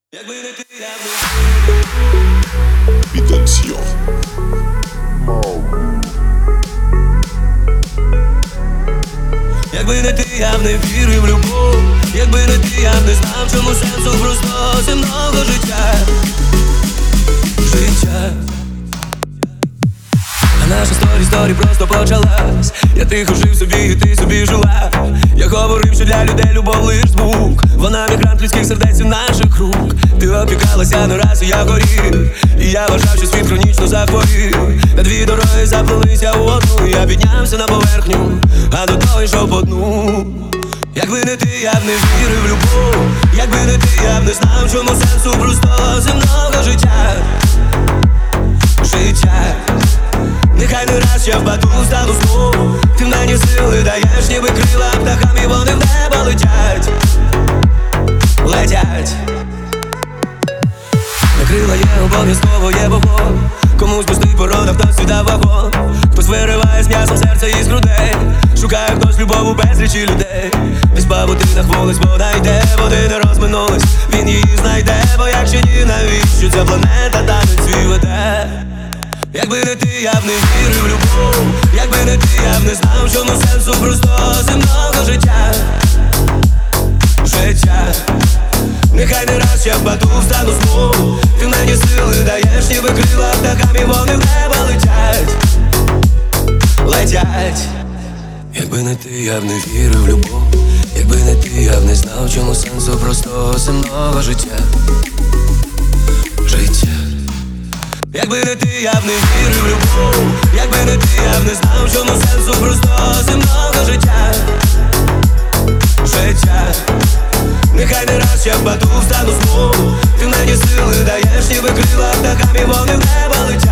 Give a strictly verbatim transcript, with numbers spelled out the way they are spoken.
Якби не ти, я б не Віденсіо. Якби не ти, я б не вірив в любов. Якби не ти, я б не знав, чому сенсу просто земного життя. Життя. А наша сторі, сторі просто почалась. Я тихо жив собі, і ти собі жила. Я говорив, що для людей любов лиш звук. Вона мігрант людських сердець і наших рук. Ти опікалася не раз, і я горів. І я вважав, що світ хронічно захворів. Та дві дороги заплелися у одну. Я піднявся на поверхню, а до того йшов по дну. Якби не ти, я б не вірив в любов. Якби не ти, я б не знав, чому сенсу просто земного життя. Життя. Нехай не раз я впаду, стану знову. Ти в мені сили даєш, ніби крила птахам, і вони в небо летять. Летять. На крила є обов'язково, є вогонь. Комусь пустий порог, хтось віддав вагон. Хтось вириває з м'ясом серце із грудей. Шукає хтось любов у безлічі людей. Десь по будинах вулиць вода йде, води не розминулись, він її знайде. Бо якщо ні, навіщо ця планета танець свій веде? Якби не ти, я б не вірив в любов. Якби не ти, я б не знав, чому сенсу просто земного життя. Життя. Нехай не раз я впаду, встану знову. Ти мені сили даєш, ніби крила птахам, і вони в небо летять. Летять. Якби не ти, я б не вірив в любов. Якби не ти, я б не знав, чому сенсу просто земного життя. Життя. Якби не ти, я б не вірив в любов. Якби не ти, я б не знав, чому сенсу просто земного життя. Життя. Нехай не раз я впаду, встану знову. Ти мені сили даєш, ніби крила птахам, і вони в небо летять.